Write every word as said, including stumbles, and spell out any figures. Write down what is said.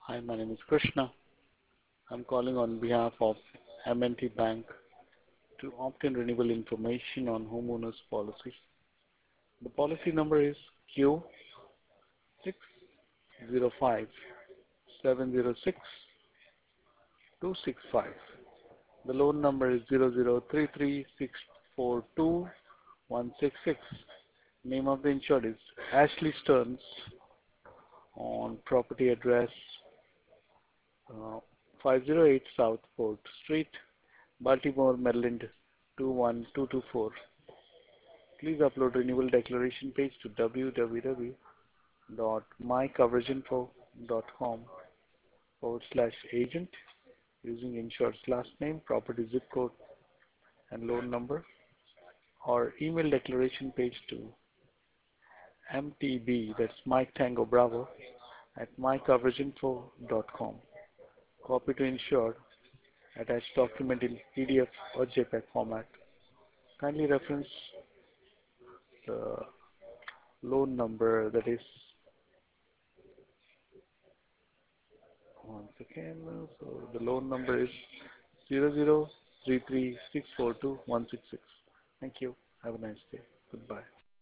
Hi, my name is Krishna. I'm calling on behalf of M and T Bank to obtain renewal information on homeowners policy. The policy number is Q six zero five seven zero six two six five. The loan number is zero zero three three six four two one six six. Name of the insured is Ashley Stearns on property address uh, five oh eight South Fourth Street, Baltimore, Maryland two one two two four. Please upload renewal declaration page to w w w dot my coverage info dot com forward slash agent using insured's last name, property zip code, and loan number, or email declaration page to m t b, that's Mike Tango Bravo, at my coverage info dot com. Copy to insured, attached document in P D F or JPEG format. Kindly reference the loan number, that is, once again, so the loan number is zero zero three three six four two one six six. Thank you. Have a nice day. Goodbye.